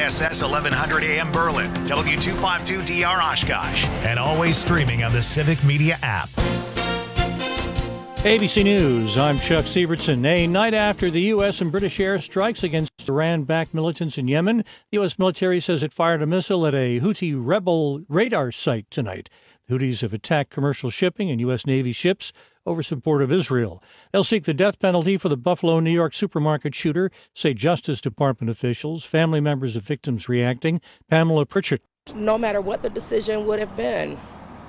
KSS 1100 AM Berlin, W252DR Oshkosh, and always streaming on the Civic Media app. ABC News, I'm Chuck Sievertson. A night after the U.S. and British airstrikes against Iran-backed militants in Yemen, the U.S. military says it fired a missile at a Houthi rebel radar site tonight. The Houthis have attacked commercial shipping and U.S. Navy ships over support of Israel. They'll seek the death penalty for the Buffalo, New York supermarket shooter, say Justice Department officials. Family members of victims reacting. Pamela Pritchett. No matter what the decision would have been,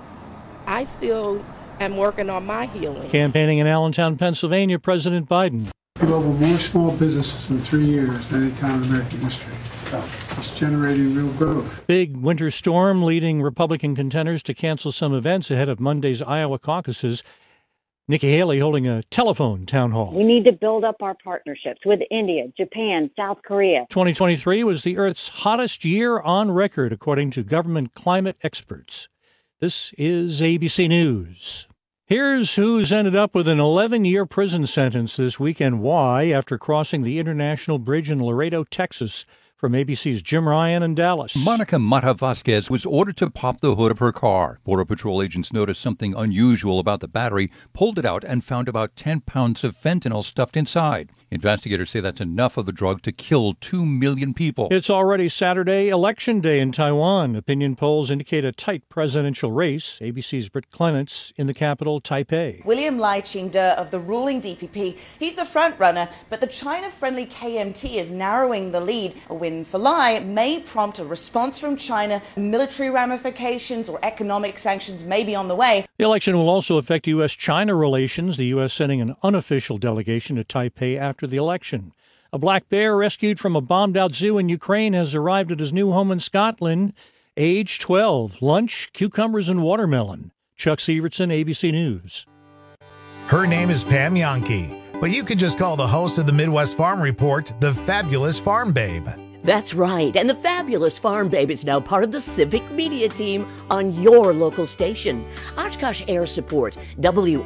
I still am working on my healing. Campaigning in Allentown, Pennsylvania, President Biden. We've opened more small businesses in 3 years than any time in American history. It's generating real growth. Big winter storm leading Republican contenders to cancel some events ahead of Monday's Iowa caucuses. Nikki Haley holding a telephone town hall. We need to build up our partnerships with India, Japan, South Korea. 2023 was the Earth's hottest year on record, according to government climate experts. This is ABC News. Here's who's ended up with an 11-year prison sentence this week and why after crossing the International Bridge in Laredo, Texas. From ABC's Jim Ryan in Dallas. Monica Mata Vasquez was ordered to pop the hood of her car. Border Patrol agents noticed something unusual about the battery, pulled it out, and found about 10 pounds of fentanyl stuffed inside. Investigators say that's enough of the drug to kill 2 million people. It's already Saturday, Election Day in Taiwan. Opinion polls indicate a tight presidential race. ABC's Britt Clements in the capital, Taipei. William Lai Ching-te of the ruling DPP, he's the front runner, but the China-friendly KMT is narrowing the lead. A win for Lai may prompt a response from China. Military ramifications or economic sanctions may be on the way. The election will also affect U.S.-China relations, the U.S. sending an unofficial delegation to Taipei after the election. A black bear rescued from a bombed-out zoo in Ukraine has arrived at his new home in Scotland, age 12. Lunch, cucumbers, and watermelon. Chuck Sievertson, ABC News. Her name is Pam Yankee, but you can just call the host of the Midwest Farm Report the Fabulous Farm Babe. That's right, and the Fabulous Farm Babe is now part of the Civic Media team on your local station. Oshkosh Air Support, WISS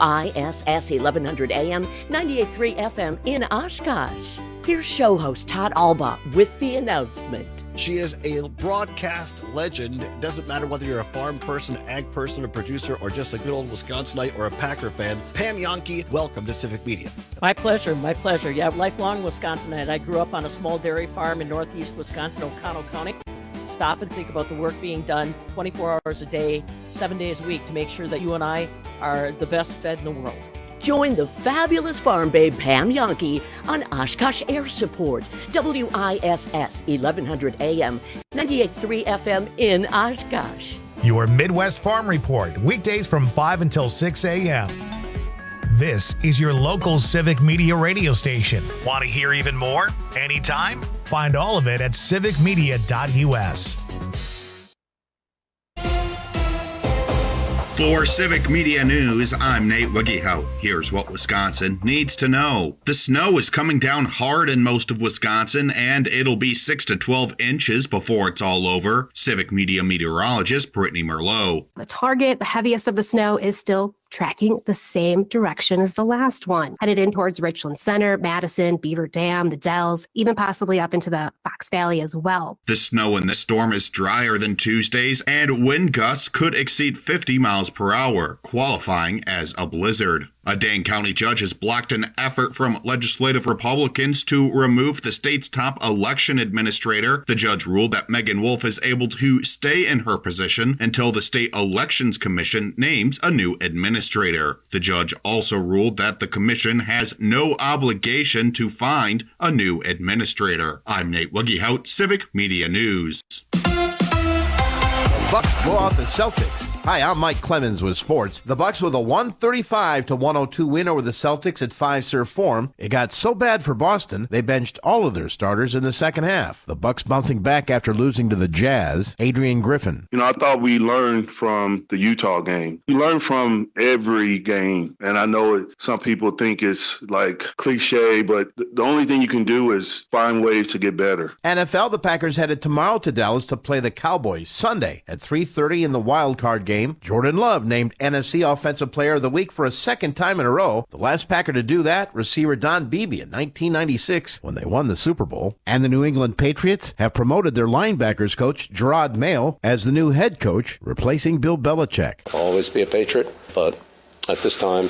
1100 AM, 98.3 FM in Oshkosh. Here's show host Todd Alba with the announcement. She is a broadcast legend. It doesn't matter whether you're a farm person, ag person, a producer, or just a good old Wisconsinite or a Packer fan. Pam Yankee, welcome to Civic Media. My pleasure, my pleasure. Yeah, lifelong Wisconsinite. I grew up on a small dairy farm in northeast Wisconsin, O'Connell County. Stop and think about the work being done 24 hours a day, 7 days a week to make sure that you and I are the best fed in the world. Join the Fabulous Farm Babe Pam Yankee on Oshkosh Air Support, WISS 1100 AM, 98.3 FM in Oshkosh. Your Midwest Farm Report, weekdays from 5 until 6 a.m. This is your local Civic Media radio station. Want to hear even more? Anytime? Find all of it at civicmedia.us. For Civic Media News, I'm Nate Wiggyhout. Here's what Wisconsin needs to know. The snow is coming down hard in most of Wisconsin, and it'll be 6 to 12 inches before it's all over. Civic Media meteorologist Brittany Merlot. The target, the heaviest of the snow, is still tracking the same direction as the last one, headed in towards Richland Center, Madison, Beaver Dam, the Dells, even possibly up into the Fox Valley as well. The snow in the storm is drier than Tuesday's, and wind gusts could exceed 50 miles per hour, qualifying as a blizzard. A Dane County judge has blocked an effort from legislative Republicans to remove the state's top election administrator. The judge ruled that Megan Wolf is able to stay in her position until the State Elections Commission names a new administrator. The judge also ruled that the commission has no obligation to find a new administrator. I'm Nate Wiggyhout, Civic Media News. Bucks blow out the Celtics. Hi, I'm Mike Clemens with sports. The Bucks with a 135-102 win over the Celtics at Fiserv Forum. It got so bad for Boston, they benched all of their starters in the second half. The Bucks bouncing back after losing to the Jazz. Adrian Griffin. I thought we learned from the Utah game. You learn from every game. And I know some people think it's like cliche, but the only thing you can do is find ways to get better. NFL, the Packers headed tomorrow to Dallas to play the Cowboys Sunday at 3:30 in the wild card game game. Jordan Love named NFC Offensive Player of the Week for a second time in a row. The last Packer to do that, receiver Don Beebe in 1996 when they won the Super Bowl. And the New England Patriots have promoted their linebackers coach, Gerard Mayo, as the new head coach, replacing Bill Belichick. I'll always be a Patriot, but at this time,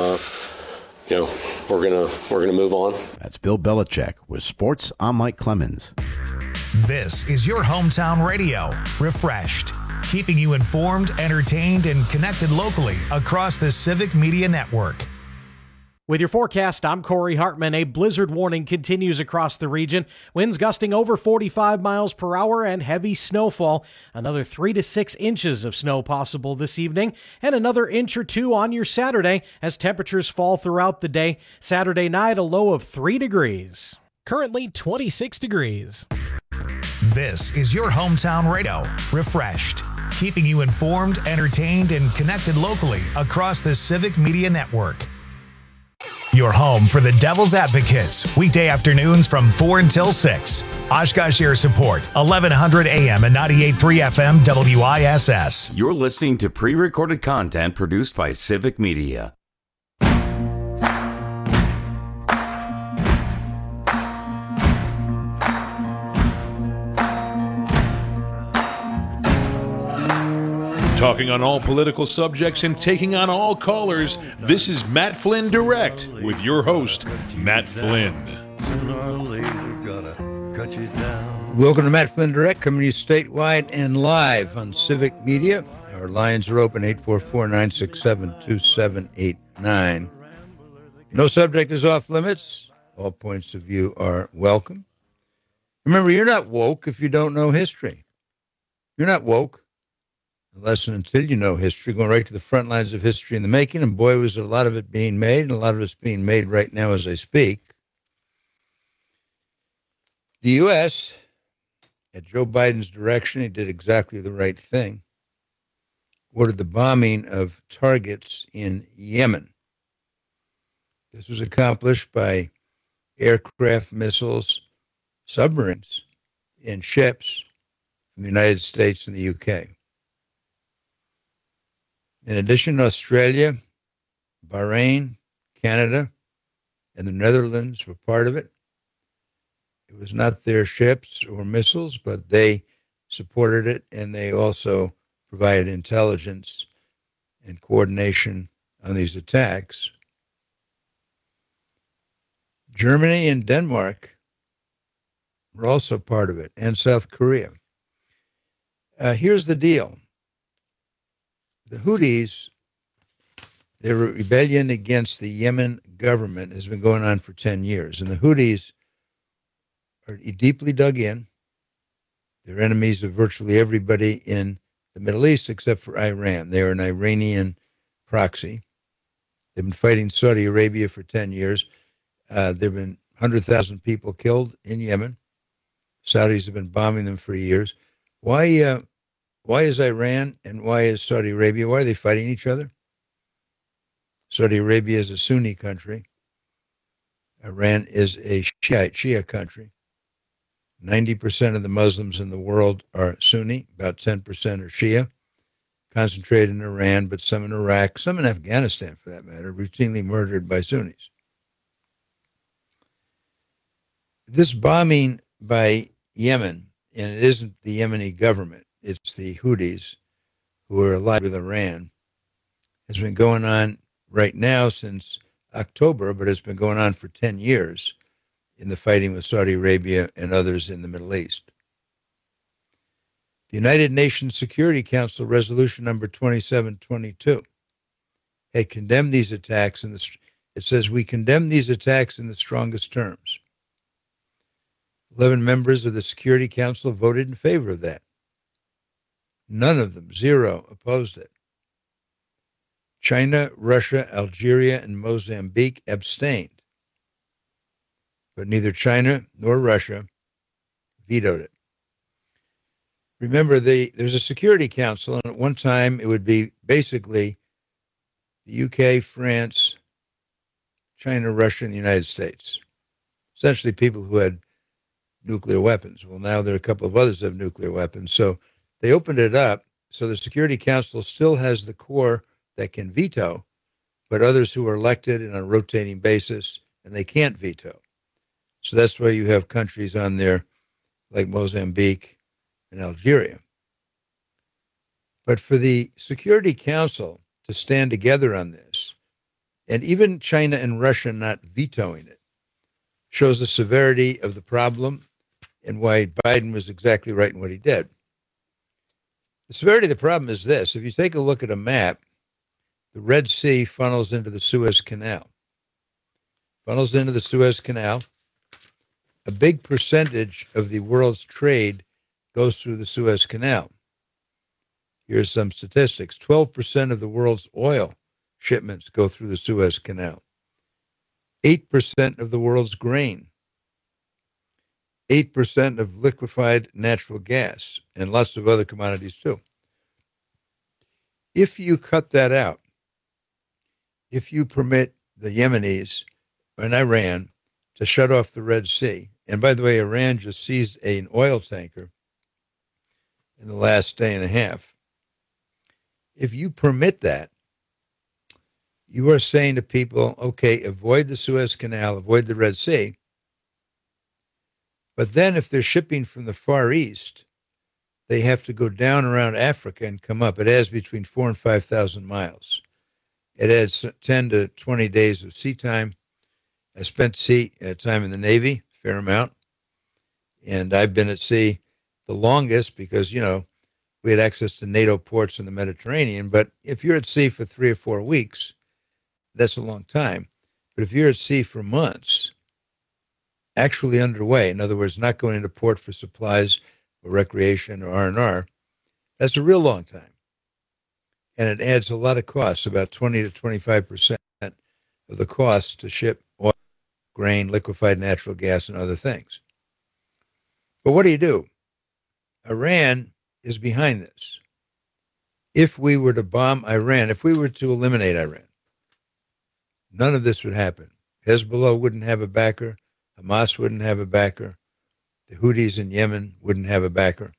we're gonna move on. That's Bill Belichick with Sports. I'm Mike Clemens. This is your hometown radio, refreshed, keeping you informed, entertained, and connected locally across the Civic Media Network. With your forecast, I'm Corey Hartman. A blizzard warning continues across the region. Winds gusting over 45 miles per hour and heavy snowfall. Another 3 to 6 inches of snow possible this evening, and another inch or two on your Saturday as temperatures fall throughout the day. Saturday night, a low of 3 degrees. Currently 26 degrees. This is your hometown radio, refreshed, keeping you informed, entertained, and connected locally across the Civic Media Network. Your home for the Devil's Advocates, weekday afternoons from 4 until 6. Oshkosh Air Support, 1100 AM and 98.3 FM WISS. You're listening to pre-recorded content produced by Civic Media. Talking on all political subjects and taking on all callers, this is Matt Flynn Direct with your host, Matt Flynn. Welcome to Matt Flynn Direct, coming to you statewide and live on Civic Media. Our lines are open, 844-967-2789. No subject is off limits. All points of view are welcome. Remember, you're not woke if you don't know history. You're not woke unless and until you know history, going right to the front lines of history in the making, and boy, was a lot of it being made, and a lot of it's being made right now as I speak. The U.S., at Joe Biden's direction, he did exactly the right thing, ordered the bombing of targets in Yemen. This was accomplished by aircraft, missiles, submarines, and ships from the United States and the U.K. In addition, Australia, Bahrain, Canada, and the Netherlands were part of it. It was not their ships or missiles, but they supported it, and they also provided intelligence and coordination on these attacks. Germany and Denmark were also part of it, and South Korea. Here's the deal. The Houthis, their rebellion against the Yemen government has been going on for 10 years. And the Houthis are deeply dug in. They're enemies of virtually everybody in the Middle East except for Iran. They are an Iranian proxy. They've been fighting Saudi Arabia for 10 years. There have been 100,000 people killed in Yemen. Saudis have been bombing them for years. Why is Iran and why is Saudi Arabia, why are they fighting each other? Saudi Arabia is a Sunni country. Iran is a Shia country. 90% of the Muslims in the world are Sunni, about 10% are Shia, concentrated in Iran, but some in Iraq, some in Afghanistan for that matter, routinely murdered by Sunnis. This bombing by Yemen, and it isn't the Yemeni government, it's the Houthis who are allied with Iran, has been going on right now since October, but it's been going on for 10 years in the fighting with Saudi Arabia and others in the Middle East. The United Nations Security Council resolution number 2722 had condemned these attacks, and it says, we condemn these attacks in the strongest terms. 11 members of the Security Council voted in favor of that. None of them, 0, opposed it. China, Russia, Algeria, and Mozambique abstained. But neither China nor Russia vetoed it. Remember, there's a Security Council, and at one time it would be basically the UK, France, China, Russia, and the United States. Essentially people who had nuclear weapons. Well, now there are a couple of others that have nuclear weapons. So they opened it up So the Security Council still has the core that can veto, but others who are elected on a rotating basis, and they can't veto. So that's why you have countries on there like Mozambique and Algeria. But for the Security Council to stand together on this, and even China and Russia not vetoing it, shows the severity of the problem and why Biden was exactly right in what he did. The severity of the problem is this. If you take a look at a map, the Red Sea funnels into the Suez Canal. Funnels into the Suez Canal. A big percentage of the world's trade goes through the Suez Canal. Here's some statistics. 12% of the world's oil shipments go through the Suez Canal. 8% of the world's grain. 8% of liquefied natural gas, and lots of other commodities too. If you cut that out, if you permit the Yemenis and Iran to shut off the Red Sea, and by the way, Iran just seized an oil tanker in the last day and a half. If you permit that, you are saying to people, okay, avoid the Suez Canal, avoid the Red Sea. But then if they're shipping from the Far East, they have to go down around Africa and come up. It adds between 4,000 and 5,000 miles. It adds 10 to 20 days of sea time. I spent time in the Navy, a fair amount. And I've been at sea the longest because, you know, we had access to NATO ports in the Mediterranean. But if you're at sea for 3 or 4 weeks, that's a long time. But if you're at sea for months, actually underway, in other words, not going into port for supplies or recreation or R&R, that's a real long time. And it adds a lot of costs, about 20 to 25% of the cost to ship oil, grain, liquefied natural gas, and other things. But what do? Iran is behind this. If we were to bomb Iran, if we were to eliminate Iran, none of this would happen. Hezbollah wouldn't have a backer. Hamas wouldn't have a backer. The Houthis in Yemen wouldn't have a backer.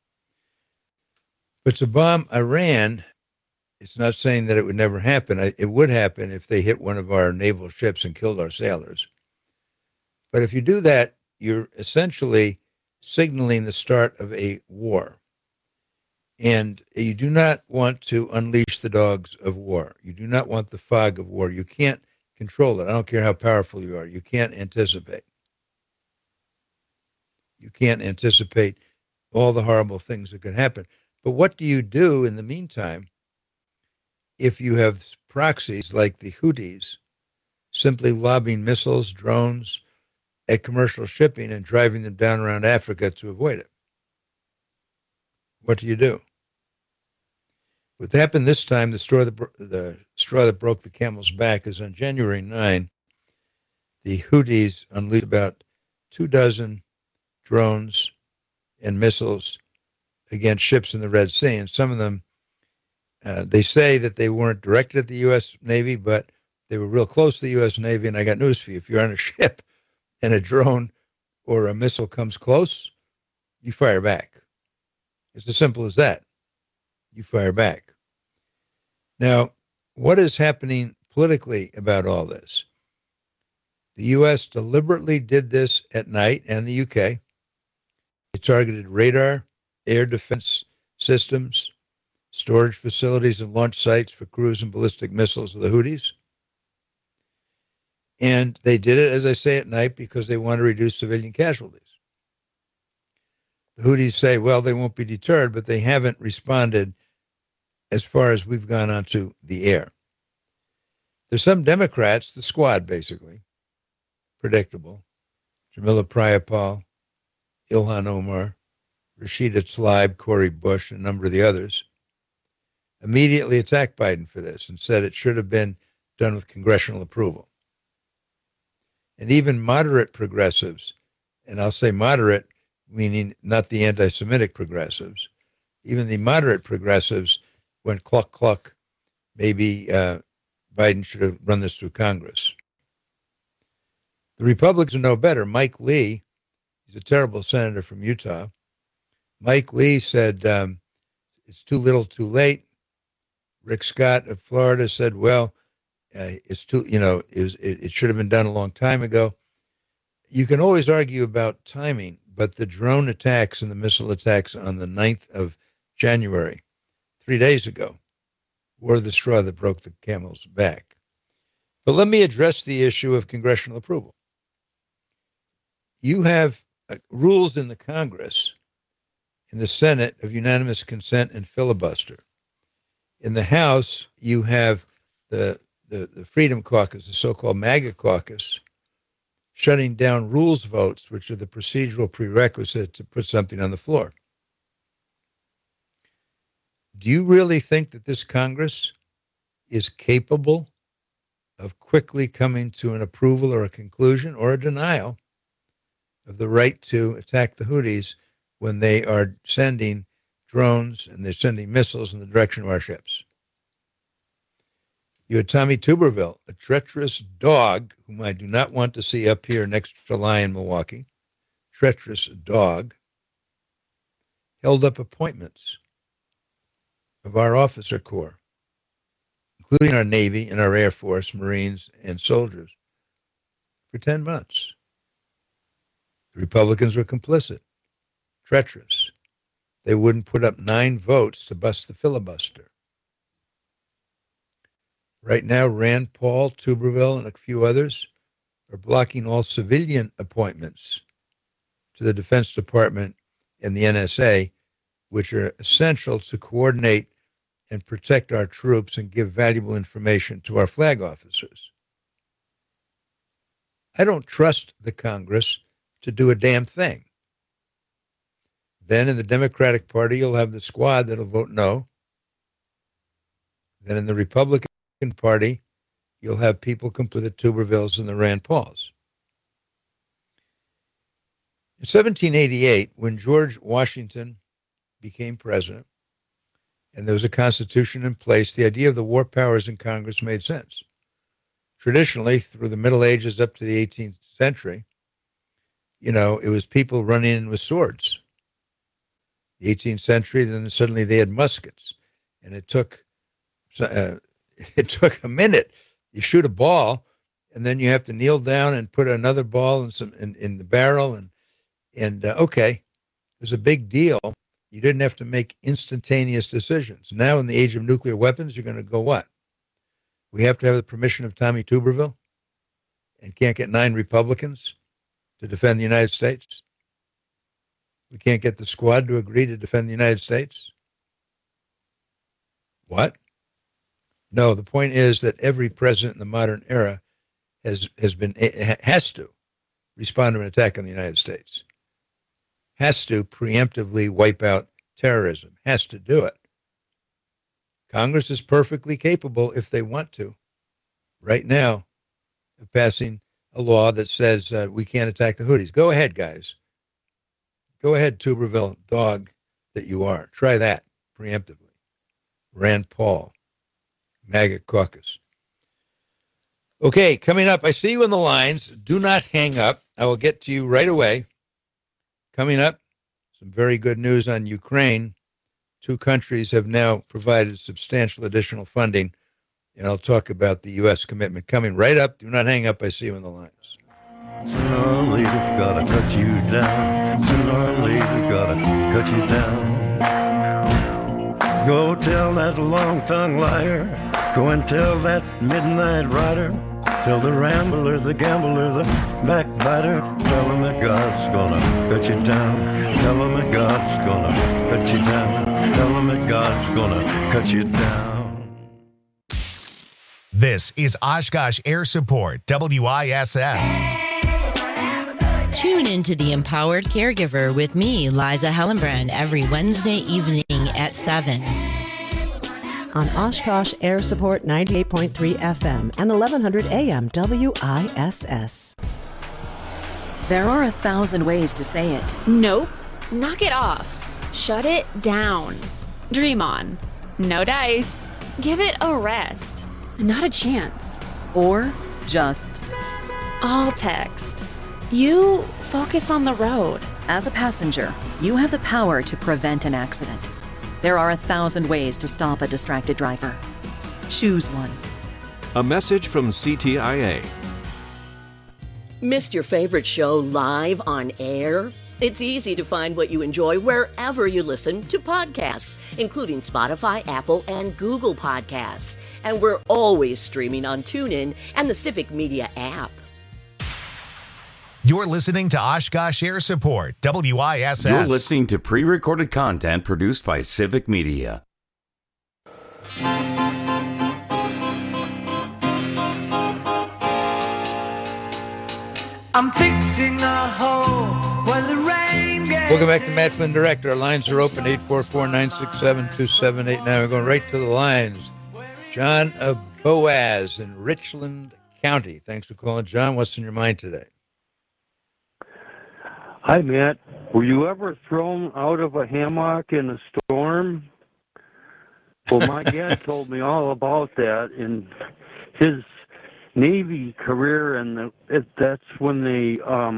But to bomb Iran, it's not saying that it would never happen. It would happen if they hit one of our naval ships and killed our sailors. But if you do that, you're essentially signaling the start of a war. And you do not want to unleash the dogs of war. You do not want the fog of war. You can't control it. I don't care how powerful you are. You can't anticipate. You can't anticipate all the horrible things that could happen. But what do you do in the meantime if you have proxies like the Houthis simply lobbing missiles, drones at commercial shipping and driving them down around Africa to avoid it? What do? What happened this time, the straw that broke the camel's back, is on January 9, the Houthis unleashed about 24 drones and missiles against ships in the Red Sea. And some of them, they say that they weren't directed at the U.S. Navy, but they were real close to the U.S. Navy. And I got news for you. If you're on a ship and a drone or a missile comes close, you fire back. It's as simple as that. You fire back. Now, what is happening politically about all this? The U.S. deliberately did this at night, and the U.K. They targeted radar, air defense systems, storage facilities, and launch sites for cruise and ballistic missiles of the Houthis. And they did it, as I say, at night because they want to reduce civilian casualties. The Houthis say, well, they won't be deterred, but they haven't responded as far as we've gone onto the air. There's some Democrats, the squad basically, predictable, Jamila Prayapal, Ilhan Omar, Rashida Tlaib, Cori Bush, and a number of the others, immediately attacked Biden for this and said it should have been done with congressional approval. And even moderate progressives, and I'll say moderate, meaning not the anti-Semitic progressives, even the moderate progressives went cluck, cluck, maybe Biden should have run this through Congress. The Republicans are no better. Mike Lee, he's a terrible senator from Utah. Mike Lee said it's too little, too late. Rick Scott of Florida said, well, it's too, it should have been done a long time ago. You can always argue about timing, but the drone attacks and the missile attacks on the 9th of January, 3 days ago, were the straw that broke the camel's back. But let me address the issue of congressional approval. You have rules in the Congress, in the Senate, of unanimous consent and filibuster. In the House, you have the Freedom Caucus, the so-called MAGA caucus, shutting down rules votes, which are the procedural prerequisite to put something on the floor. Do you really think that this Congress is capable of quickly coming to an approval or a conclusion or a denial of the right to attack the Houthis when they are sending drones and they're sending missiles in the direction of our ships? You had Tommy Tuberville, a treacherous dog whom I do not want to see up here next to July in Milwaukee, treacherous dog, held up appointments of our officer corps, including our Navy and our Air Force, Marines, and soldiers, for 10 months. The Republicans were complicit, treacherous. They wouldn't put up 9 votes to bust the filibuster. Right now, Rand Paul, Tuberville, and a few others are blocking all civilian appointments to the Defense Department and the NSA, which are essential to coordinate and protect our troops and give valuable information to our flag officers. I don't trust the Congress to do a damn thing. Then in the Democratic Party, you'll have the squad that'll vote no. Then in the Republican Party, you'll have people come to the Tubervilles and the Rand Pauls. In 1788, when George Washington became president and there was a constitution in place, the idea of the war powers in Congress made sense. Traditionally, through the Middle Ages up to the 18th century, it was people running in with swords. The 18th century, then suddenly they had muskets, and it took a minute. You shoot a ball, and then you have to kneel down and put another ball in the barrel, and okay, it was a big deal. You didn't have to make instantaneous decisions. Now, in the age of nuclear weapons, you're going to go what? We have to have the permission of Tommy Tuberville, and can't get 9 Republicans to defend the United States. We can't get the squad to agree to defend the United States. What? No, the point is that every president in the modern era has to respond to an attack on the United States, has to preemptively wipe out terrorism, has to do it. Congress is perfectly capable, if they want to, right now, of passing a law that says we can't attack the Houthis. Go ahead, guys. Go ahead, Tuberville, dog that you are. Try that preemptively. Rand Paul, MAGA caucus. Okay, coming up, I see you in the lines. Do not hang up. I will get to you right away. Coming up, some very good news on Ukraine. 2 countries have now provided substantial additional funding, and I'll talk about the U.S. commitment. Coming right up. Do not hang up. I see you in the lines. Sooner or later, gotta cut you down. Sooner or later, gotta cut you down. Go tell that long-tongued liar. Go and tell that midnight rider. Tell the rambler, the gambler, the backbiter. Tell him that God's gonna cut you down. Tell him that God's gonna cut you down. Tell him that God's gonna cut you down. This is Oshkosh Air Support, WISS. Tune into The Empowered Caregiver with me, Liza Hellenbrand, every Wednesday evening at 7. On Oshkosh Air Support 98.3 FM and 1100 AM WISS. There are 1,000 ways to say it. Nope. Knock it off. Shut it down. Dream on. No dice. Give it a rest. Not a chance. Or just. All text. You focus on the road. As a passenger, you have the power to prevent an accident. There are 1,000 ways to stop a distracted driver. Choose one. A message from CTIA. Missed your favorite show live on air? It's easy to find what you enjoy wherever you listen to podcasts, including Spotify, Apple, and Google Podcasts. And we're always streaming on TuneIn and the Civic Media app. You're listening to Oshkosh Air Support, WISS. You're listening to pre-recorded content produced by Civic Media. I'm fixing a hole where the rain gets. Welcome back to Matt Flynn Direct. Our lines are open, 844-967-2789. We're going right to the lines. John of Boaz in Richland County. Thanks for calling, John. What's in your mind today? Hi, Matt. Were you ever thrown out of a hammock in a storm? Well, my dad told me all about that in his Navy career, and that's when they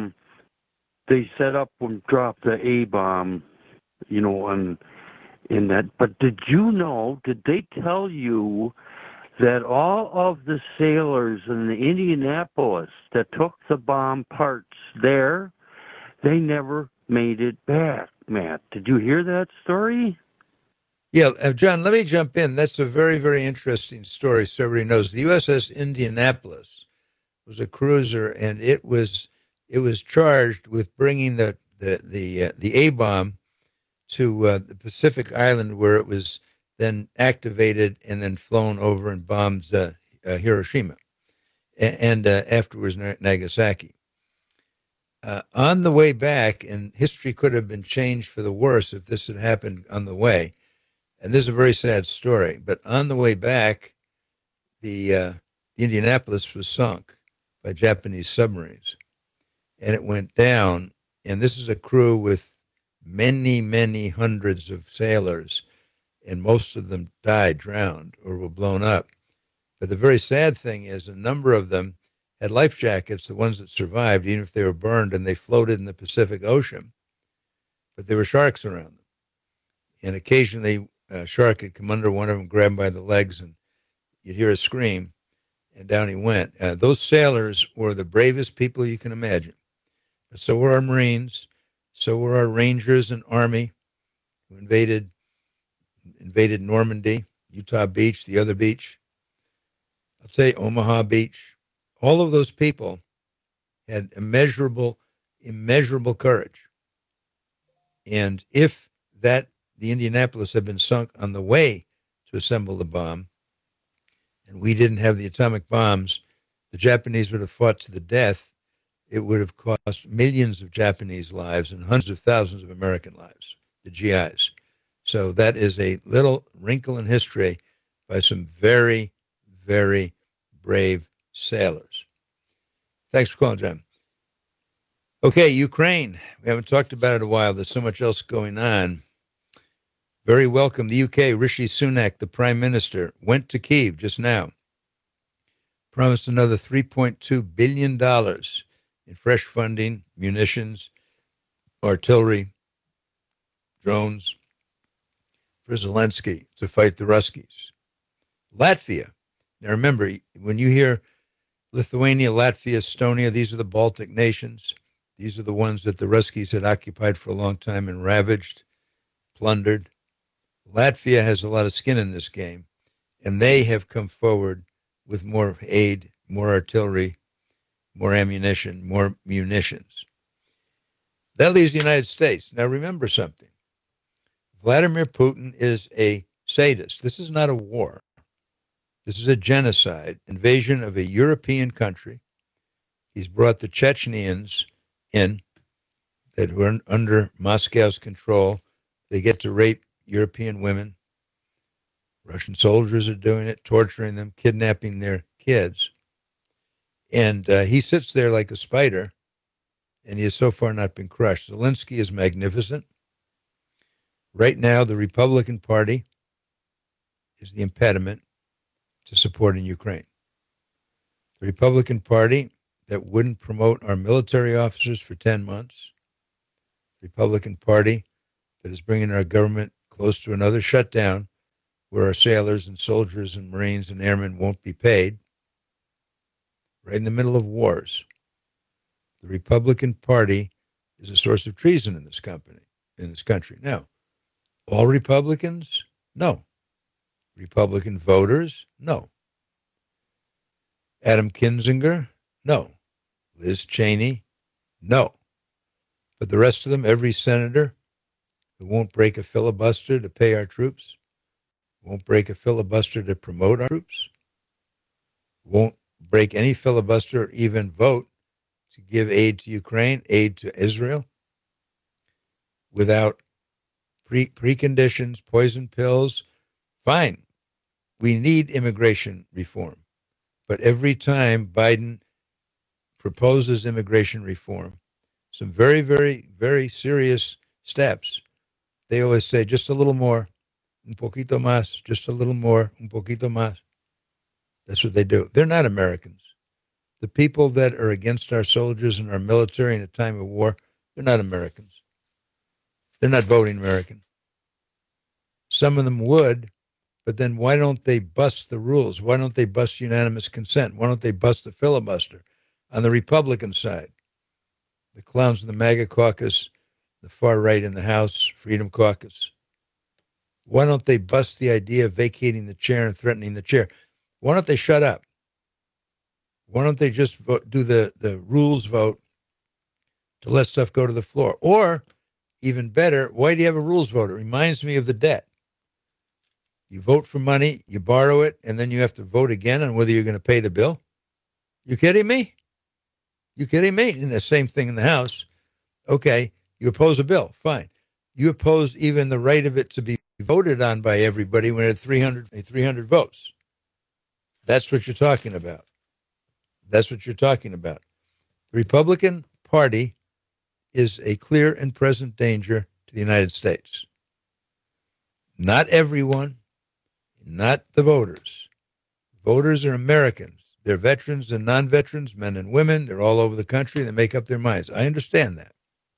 set up and dropped the A-bomb, in that. But did they tell you that all of the sailors in the Indianapolis that took the bomb parts there, they never made it back, Matt? Did you hear that story? Yeah, John, let me jump in. That's a very, very interesting story, so everybody knows. The USS Indianapolis was a cruiser, and it was charged with bringing the A-bomb to the Pacific Island, where it was then activated and then flown over and bombed Hiroshima and afterwards Nagasaki. On the way back, and history could have been changed for the worse if this had happened on the way, and this is a very sad story, but on the way back, the Indianapolis was sunk by Japanese submarines, and it went down, and this is a crew with many, many hundreds of sailors, and most of them died, drowned, or were blown up. But the very sad thing is a number of them had life jackets, the ones that survived, even if they were burned, and they floated in the Pacific Ocean. But there were sharks around them. And occasionally a shark would come under one of them, grab him by the legs, and you'd hear a scream, and down he went. Those sailors were the bravest people you can imagine. But so were our Marines, so were our Rangers and Army, who invaded Normandy, Utah Beach, the other beach. I'll tell you, Omaha Beach. All of those people had immeasurable courage. And if the Indianapolis had been sunk on the way to assemble the bomb, and we didn't have the atomic bombs, the Japanese would have fought to the death. It would have cost millions of Japanese lives and hundreds of thousands of American lives, the GIs. So that is a little wrinkle in history by some very, very brave sailors. Thanks for calling, John. Okay, Ukraine. We haven't talked about it in a while. There's so much else going on. Very welcome. The UK, Rishi Sunak, the Prime Minister, went to Kyiv just now. Promised another $3.2 billion in fresh funding, munitions, artillery, drones for Zelensky to fight the Ruskies. Latvia. Now remember, when you hear Lithuania, Latvia, Estonia, these are the Baltic nations. These are the ones that the Ruskies had occupied for a long time and ravaged, plundered. Latvia has a lot of skin in this game, and they have come forward with more aid, more artillery, more ammunition, more munitions. That leaves the United States. Now remember something. Vladimir Putin is a sadist. This is not a war. This is a genocide, invasion of a European country. He's brought the Chechens in that were under Moscow's control. They get to rape European women. Russian soldiers are doing it, torturing them, kidnapping their kids. And he sits there like a spider, and he has so far not been crushed. Zelensky is magnificent. Right now, the Republican Party is the impediment to supporting Ukraine. The Republican Party that wouldn't promote our military officers for 10 months, the Republican Party that is bringing our government close to another shutdown where our sailors and soldiers and Marines and airmen won't be paid, right in the middle of wars. The Republican Party is a source of treason in this country. Now, all Republicans? No. Republican voters? No. Adam Kinzinger? No. Liz Cheney? No. But the rest of them, every senator who won't break a filibuster to pay our troops, won't break a filibuster to promote our troops, won't break any filibuster or even vote to give aid to Ukraine, aid to Israel, without preconditions, poison pills. Fine. We need immigration reform. But every time Biden proposes immigration reform, some very, very, very serious steps, they always say just a little more, un poquito más, just a little more, un poquito más. That's what they do. They're not Americans. The people that are against our soldiers and our military in a time of war, they're not Americans. They're not voting American. Some of them would, but then why don't they bust the rules? Why don't they bust unanimous consent? Why don't they bust the filibuster on the Republican side? The clowns in the MAGA caucus, the far right in the House, Freedom Caucus. Why don't they bust the idea of vacating the chair and threatening the chair? Why don't they shut up? Why don't they just do the rules vote to let stuff go to the floor? Or, even better, why do you have a rules vote? It reminds me of the debt. You vote for money, you borrow it, and then you have to vote again on whether you're going to pay the bill? You kidding me? You kidding me? And the same thing in the House. Okay, you oppose a bill, fine. You oppose even the right of it to be voted on by everybody when it had 300 votes. That's what you're talking about. That's what you're talking about. The Republican Party is a clear and present danger to the United States. Not everyone, not the voters. Voters are Americans. They're veterans and non-veterans, men and women. They're all over the country. They make up their minds. I understand that.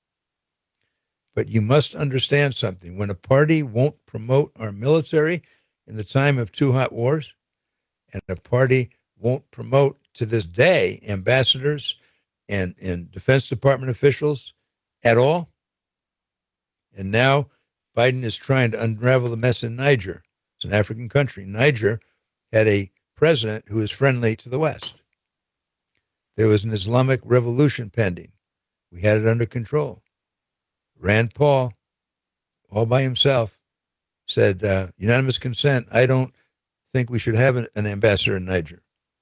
But you must understand something. When a party won't promote our military in the time of two hot wars, and a party won't promote to this day ambassadors and Defense Department officials at all, and now Biden is trying to unravel the mess in Niger. It's an African country. Niger had a president who is friendly to the West. There was an Islamic revolution pending. We had it under control. Rand Paul, all by himself, said, unanimous consent, I don't think we should have an ambassador in Niger.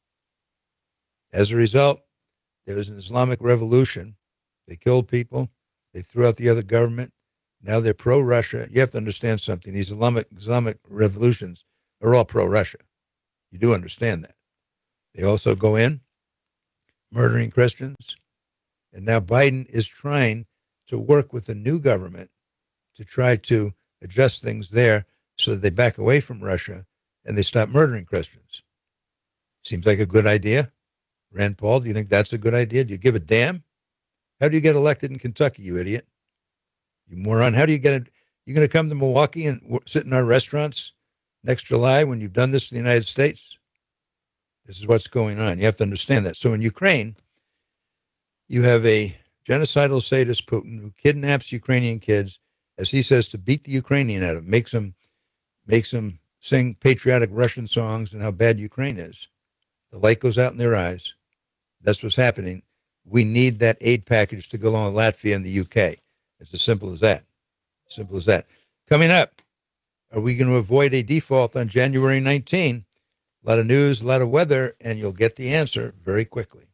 As a result, there was an Islamic revolution. They killed people. They threw out the other government. Now they're pro-Russia. You have to understand something. These Islamic revolutions are all pro-Russia. You do understand that. They also go in, murdering Christians. And now Biden is trying to work with the new government to try to adjust things there so that they back away from Russia and they stop murdering Christians. Seems like a good idea. Rand Paul, do you think that's a good idea? Do you give a damn? How do you get elected in Kentucky, you idiot? You moron. How do you get it? You're going to come to Milwaukee and sit in our restaurants next July when you've done this to the United States? This is what's going on. You have to understand that. So in Ukraine, you have a genocidal sadist Putin who kidnaps Ukrainian kids, as he says, to beat the Ukrainian out of them, makes them sing patriotic Russian songs and how bad Ukraine is. The light goes out in their eyes. That's what's happening. We need that aid package to go along with Latvia and the UK. It's as simple as that. Simple as that. Coming up, are we going to avoid a default on January 19? A lot of news, a lot of weather, and you'll get the answer very quickly.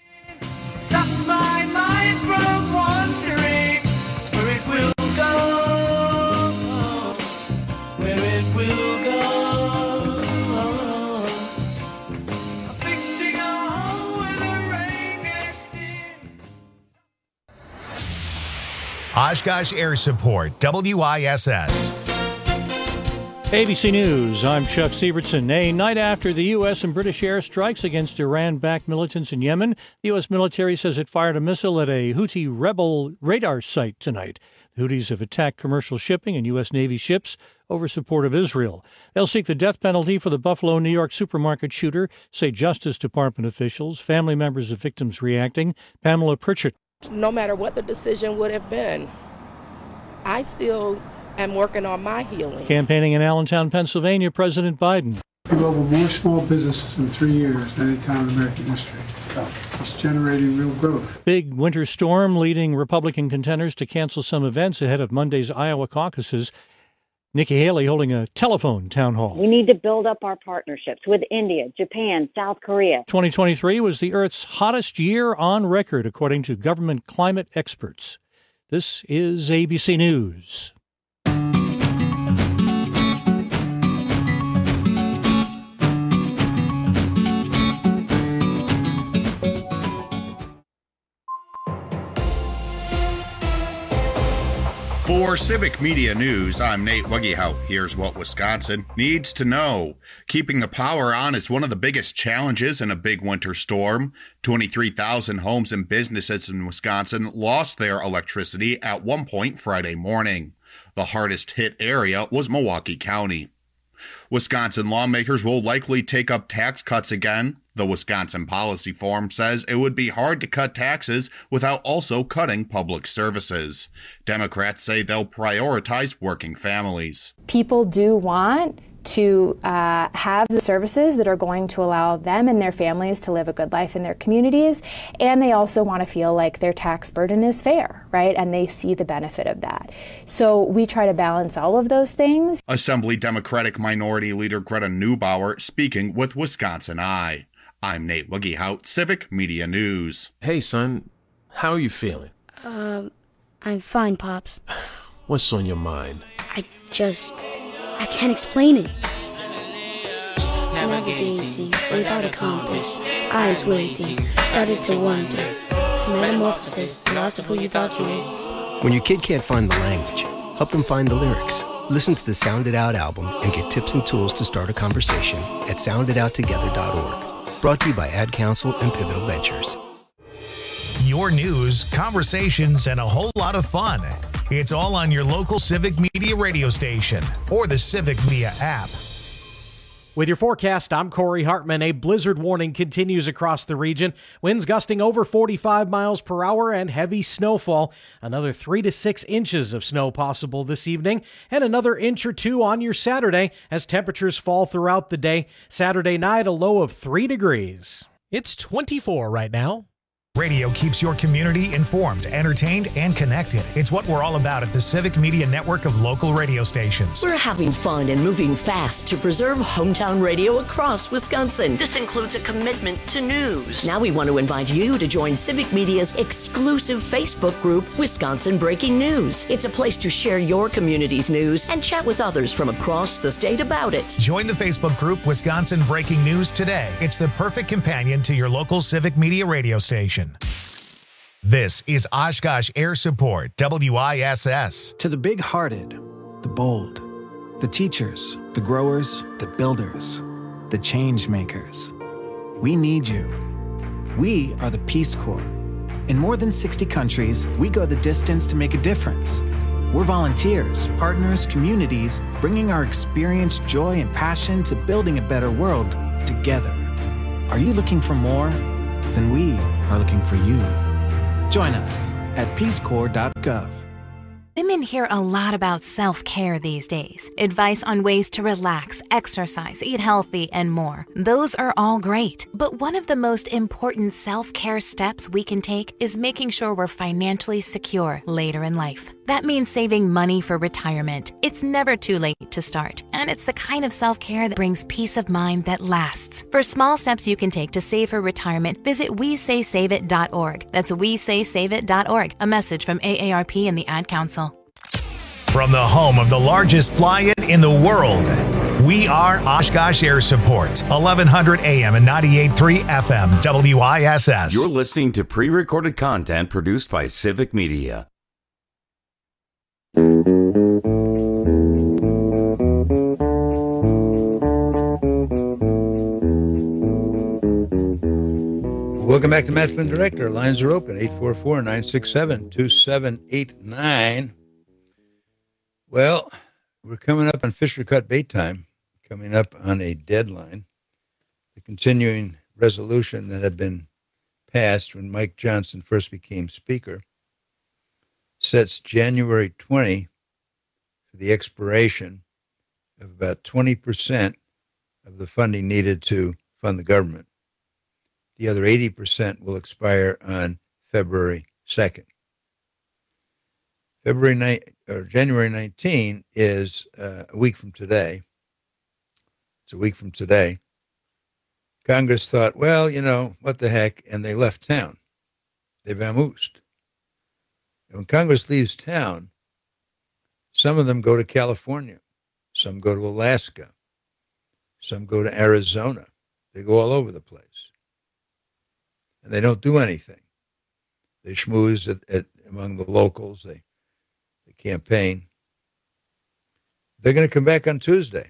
Stops my mind from wondering where it will go, where it will go. I'm fixing a hole where the rain gets in. Oshkosh Air Support, WISS. ABC News, I'm Chuck Sievertson. A night after the U.S. and British airstrikes against Iran-backed militants in Yemen, the U.S. military says it fired a missile at a Houthi rebel radar site tonight. Houthis have attacked commercial shipping and U.S. Navy ships over support of Israel. They'll seek the death penalty for the Buffalo, New York supermarket shooter, say Justice Department officials. Family members of victims reacting. Pamela Pritchett. No matter what the decision would have been, I still am working on my healing. Campaigning in Allentown, Pennsylvania, President Biden. We've opened more small businesses in 3 years than any time in American history. It's generating real growth. Big winter storm leading Republican contenders to cancel some events ahead of Monday's Iowa caucuses. Nikki Haley holding a telephone town hall. We need to build up our partnerships with India, Japan, South Korea. 2023 was the Earth's hottest year on record, according to government climate experts. This is ABC News. For Civic Media News, I'm Nate Wuggehout. Here's what Wisconsin needs to know. Keeping the power on is one of the biggest challenges in a big winter storm. 23,000 homes and businesses in Wisconsin lost their electricity at one point Friday morning. The hardest hit area was Milwaukee County. Wisconsin lawmakers will likely take up tax cuts again. The Wisconsin Policy Forum says it would be hard to cut taxes without also cutting public services. Democrats say they'll prioritize working families. People do want to have the services that are going to allow them and their families to live a good life in their communities, and they also want to feel like their tax burden is fair, right? And they see the benefit of that. So we try to balance all of those things. Assembly Democratic Minority Leader Greta Neubauer speaking with Wisconsin Eye. I'm Nate Wuggehout, Civic Media News. Hey, son, how are you feeling? I'm fine, Pops. What's on your mind? I can't explain it. Navigating without a compass, eyes waiting, started to wonder. Metamorphosis, the loss of who you thought you was. When your kid can't find the language, help them find the lyrics. Listen to the Sound It Out album and get tips and tools to start a conversation at sounditouttogether.org. Brought to you by Ad Council and Pivotal Ventures. Your news, conversations, and a whole lot of fun. It's all on your local Civic Media radio station or the Civic Media app. With your forecast, I'm Corey Hartman. A blizzard warning continues across the region. Winds gusting over 45 miles per hour and heavy snowfall. Another 3 to 6 inches of snow possible this evening, and another inch or two on your Saturday as temperatures fall throughout the day. Saturday night, a low of 3 degrees. It's 24 right now. Radio keeps your community informed, entertained, and connected. It's what we're all about at the Civic Media network of local radio stations. We're having fun and moving fast to preserve hometown radio across Wisconsin. This includes a commitment to news. Now we want to invite you to join Civic Media's exclusive Facebook group, Wisconsin Breaking News. It's a place to share your community's news and chat with others from across the state about it. Join the Facebook group, Wisconsin Breaking News, today. It's the perfect companion to your local Civic Media radio station. This is Oshkosh Air Support, WISS. To the big-hearted, the bold, the teachers, the growers, the builders, the change makers, we need you. We are the Peace Corps. In more than 60 countries, we go the distance to make a difference. We're volunteers, partners, communities, bringing our experience, joy, and passion to building a better world together. Are you looking for more? Then we are looking for you. Join us at peacecorps.gov. Women hear a lot about self-care these days. Advice on ways to relax, exercise, eat healthy, and more. Those are all great. But one of the most important self-care steps we can take is making sure we're financially secure later in life. That means saving money for retirement. It's never too late to start, and it's the kind of self-care that brings peace of mind that lasts. For small steps you can take to save for retirement, visit WeSaySaveIt.org. That's WeSaySaveIt.org. A message from AARP and the Ad Council. From the home of the largest fly-in in the world, we are Oshkosh Air Support, 1100 AM and 98.3 FM, WISS. You're listening to pre-recorded content produced by Civic Media. Welcome back to Matt Flynn Direct. Our lines are open, 844-967-2789. Well, we're coming up on Fisher Cut Bait time, coming up on a deadline. The continuing resolution that had been passed when Mike Johnson first became Speaker sets January 20 for the expiration of about 20% of the funding needed to fund the government. The other 80% will expire on February 2nd. January 19 is a week from today. It's a week from today. Congress thought, well, you know, what the heck, and they left town. They vamoosed. And when Congress leaves town, some of them go to California. Some go to Alaska. Some go to Arizona. They go all over the place. And they don't do anything. They schmooze among the locals. They campaign. They're going to come back on Tuesday.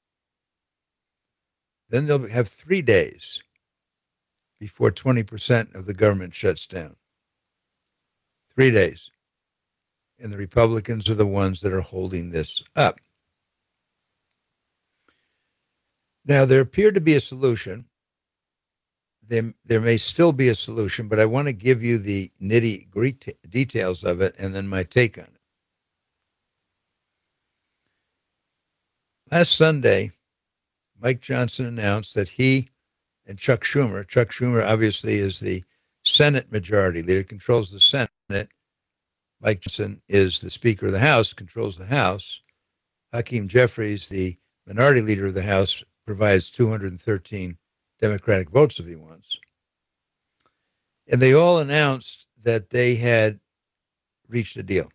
Then they'll have 3 days before 20% of the government shuts down. 3 days. And the Republicans are the ones that are holding this up. Now, there appeared to be a solution. There may still be a solution, but I want to give you the nitty-gritty details of it and then my take on it. Last Sunday, Mike Johnson announced that he and Chuck Schumer obviously is the Senate majority leader, controls the Senate. Mike Johnson is the Speaker of the House, controls the House. Hakeem Jeffries, the minority leader of the House, provides 213 Democratic votes if he wants. And they all announced that they had reached a deal.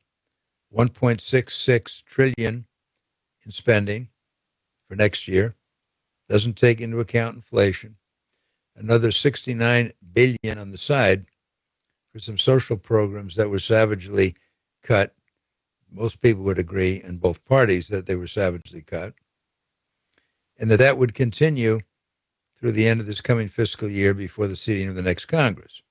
$1.66 trillion in spending for next year. Doesn't take into account inflation. Another $69 billion on the side for some social programs that were savagely cut. Most people would agree in both parties that they were savagely cut. And that would continue through the end of this coming fiscal year before the seating of the next Congress.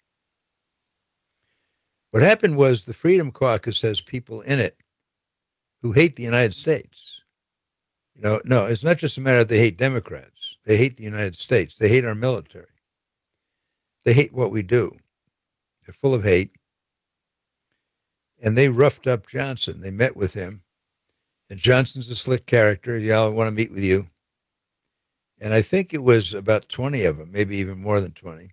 What happened was the Freedom Caucus has people in it who hate the United States. You know, no, it's not just a matter that they hate Democrats. They hate the United States. They hate our military. They hate what we do. They're full of hate. And they roughed up Johnson. They met with him. And Johnson's a slick character. Yeah, I want to meet with you. And I think it was about 20 of them, maybe even more than 20.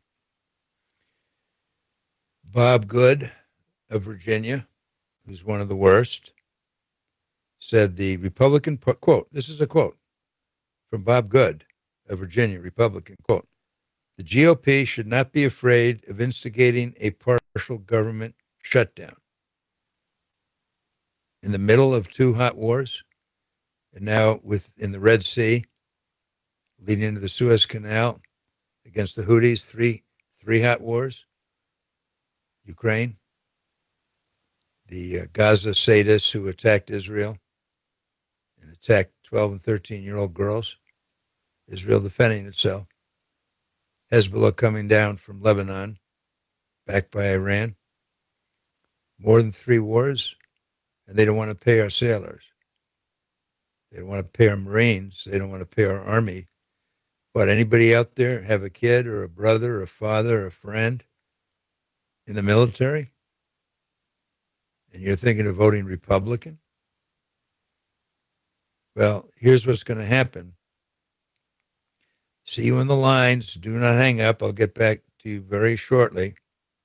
Bob Good of Virginia, who's one of the worst, said the Republican, quote, this is a quote from Bob Good of Virginia, Republican, quote, the GOP should not be afraid of instigating a partial government shutdown. In the middle of two hot wars, and now in the Red Sea, leading into the Suez Canal, against the Houthis, three hot wars, Ukraine, the Gaza sadists who attacked Israel and attacked 12 and 13-year-old girls, Israel defending itself, Hezbollah coming down from Lebanon, backed by Iran, more than 3 wars, and they don't want to pay our sailors. They don't want to pay our Marines. They don't want to pay our Army. What, anybody out there have a kid or a brother or a father or a friend in the military? And you're thinking of voting Republican? Well, here's what's going to happen. See you in the lines. Do not hang up. I'll get back to you very shortly.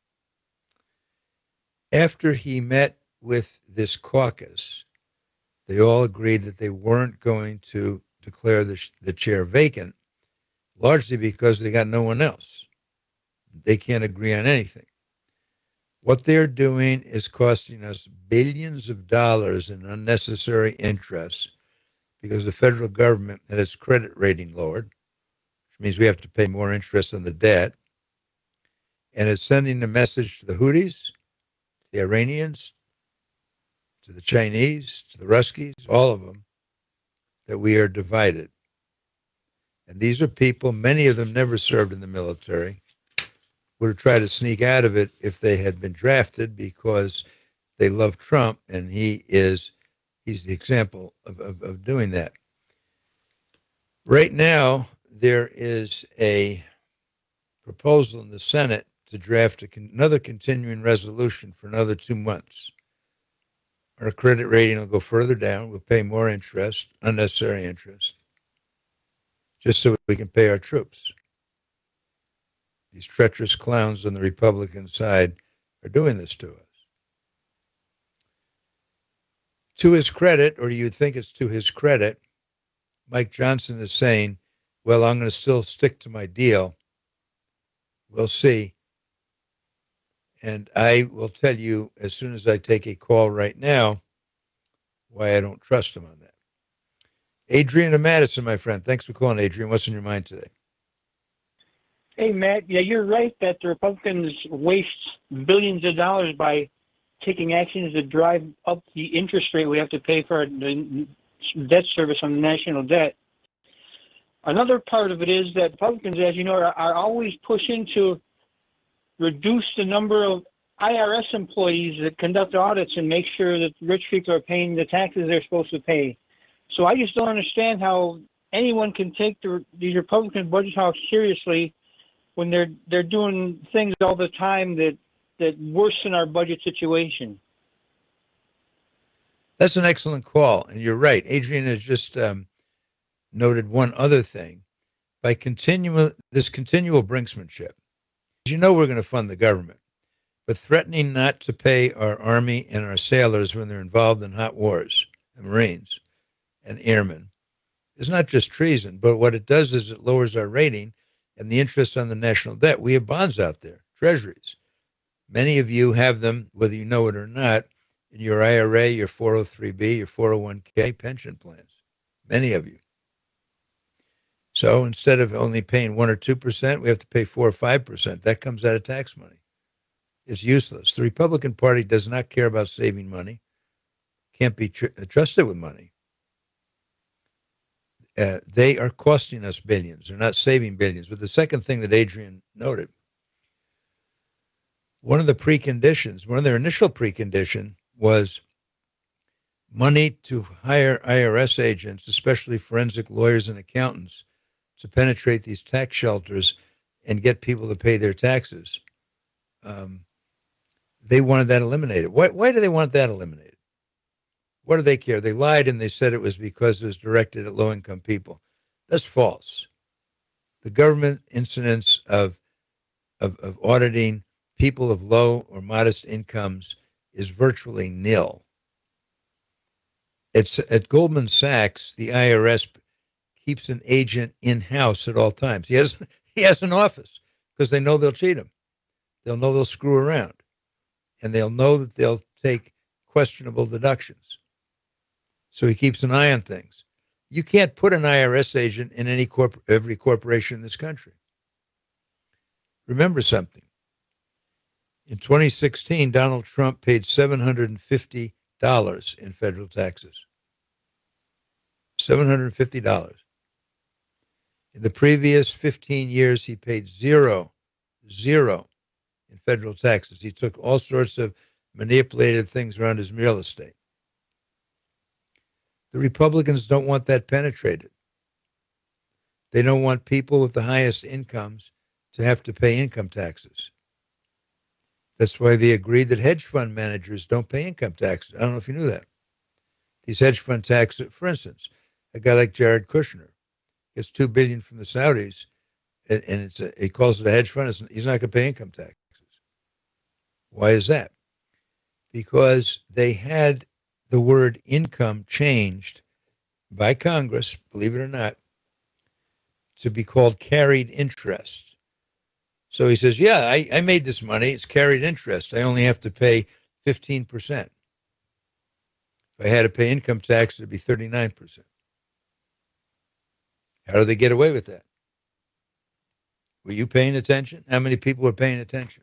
After he met with this caucus, they all agreed that they weren't going to declare the chair vacant, largely because they got no one else. They can't agree on anything. What they're doing is costing us billions of dollars in unnecessary interest because the federal government had its credit rating lowered, which means we have to pay more interest on the debt. And it's sending a message to the Houthis, to the Iranians, to the Chinese, to the Ruskies, all of them, that we are divided. And these are people, many of them never served in the military, would have tried to sneak out of it if they had been drafted because they love Trump, and he's he's the example of doing that. Right now, there is a proposal in the Senate to draft another continuing resolution for another 2 months. Our credit rating will go further down. We'll pay more interest, unnecessary interest, just so we can pay our troops. These treacherous clowns on the Republican side are doing this to us. To his credit, or you'd think it's to his credit, Mike Johnson is saying, well, I'm going to still stick to my deal. We'll see. And I will tell you as soon as I take a call right now why I don't trust him on that. Adrian of Madison, my friend. Thanks for calling, Adrian. What's in your mind today? Hey, Matt. Yeah, you're right that the Republicans waste billions of dollars by taking actions to drive up the interest rate we have to pay for the debt service on the national debt. Another part of it is that Republicans, as you know, are always pushing to reduce the number of IRS employees that conduct audits and make sure that rich people are paying the taxes they're supposed to pay. So I just don't understand how anyone can take these Republican budget talks seriously when they're doing things all the time that worsen our budget situation. That's an excellent call, and you're right. Adrian has just noted one other thing. By this continual brinksmanship, you know we're going to fund the government, but threatening not to pay our Army and our sailors when they're involved in hot wars, the Marines and airmen, is not just treason, but what it does is it lowers our rating and the interest on the national debt. We have bonds out there, treasuries. Many of you have them, whether you know it or not, in your IRA, your 403B, your 401k pension plans. Many of you. So instead of only paying 1 or 2%, we have to pay 4 or 5%. That comes out of tax money. It's useless. The Republican Party does not care about saving money. Can't be trusted with money. They are costing us billions. They're not saving billions. But the second thing that Adrian noted, one of their initial precondition was money to hire IRS agents, especially forensic lawyers and accountants, to penetrate these tax shelters and get people to pay their taxes. They wanted that eliminated. Why do they want that eliminated? What do they care? They lied and they said it was because it was directed at low-income people. That's false. The government incidence of auditing people of low or modest incomes is virtually nil. It's at Goldman Sachs, the IRS keeps an agent in-house at all times. He has an office because they know they'll cheat him. They'll know they'll screw around. And they'll know that they'll take questionable deductions. So he keeps an eye on things. You can't put an IRS agent in every corporation in this country. Remember something. In 2016, Donald Trump paid $750 in federal taxes. $750. In the previous 15 years, he paid zero in federal taxes. He took all sorts of manipulated things around his real estate. The Republicans don't want that penetrated. They don't want people with the highest incomes to have to pay income taxes. That's why they agreed that hedge fund managers don't pay income taxes. I don't know if you knew that. These hedge fund taxes, for instance, a guy like Jared Kushner gets $2 billion from the Saudis, and he calls it a hedge fund. He's not going to pay income taxes. Why is that? Because they had the word income changed by Congress, believe it or not, to be called carried interest. So he says, yeah, I made this money. It's carried interest. I only have to pay 15%. If I had to pay income tax, it'd be 39%. How do they get away with that? Were you paying attention? How many people were paying attention?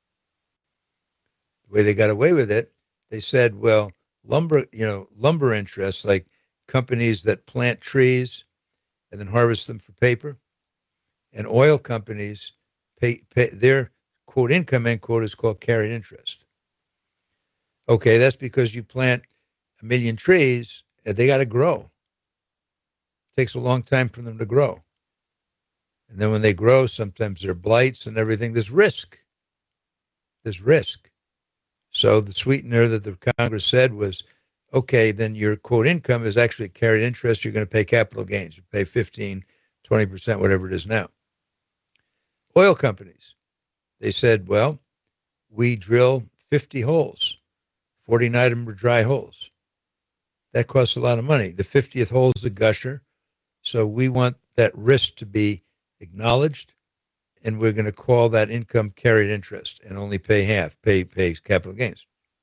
The way they got away with it, they said, well, lumber interests, like companies that plant trees and then harvest them for paper, and oil companies pay their, quote, income, end quote, is called carried interest. Okay, that's because you plant 1 million trees, they got to grow. It takes a long time for them to grow. And then when they grow, sometimes there are blights and everything. There's risk. There's risk. So the sweetener that the Congress said was, okay, then your, quote, income is actually carried interest. You're going to pay capital gains. You pay 15, 20%, whatever it is now. Oil companies, they said, well, we drill 50 holes. 49 of them are dry holes. That costs a lot of money. The 50th hole is a gusher. So we want that risk to be acknowledged, and we're going to call that income carried interest and only pay half, pay capital gains.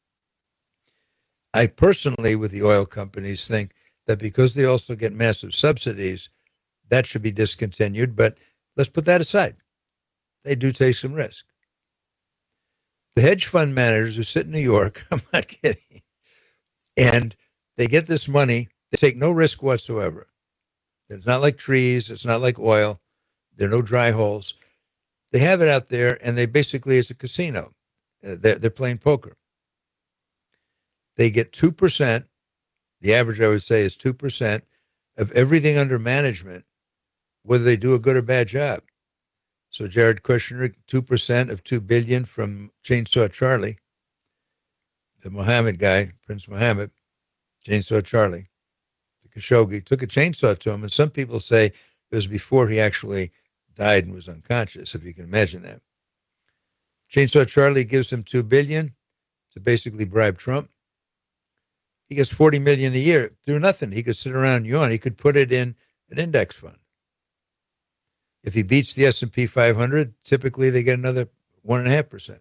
I personally, with the oil companies, think that because they also get massive subsidies, that should be discontinued. But let's put that aside. They do take some risk. The hedge fund managers who sit in New York, I'm not kidding, and they get this money, they take no risk whatsoever. It's not like trees, it's not like oil, there are no dry holes. They have it out there, and they basically, it's a casino. They're playing poker. They get 2%, the average I would say is 2% of everything under management, whether they do a good or bad job. So Jared Kushner, 2% of $2 billion from Chainsaw Charlie, the Mohammed guy, Prince Mohammed, Chainsaw Charlie, the Khashoggi, took a chainsaw to him. And some people say it was before he actually died and was unconscious, if you can imagine that. Chainsaw Charlie gives him $2 billion to basically bribe Trump. He gets $40 million a year through nothing. He could sit around and yawn. He could put it in an index fund. If he beats the S&P 500, typically they get another 1.5%.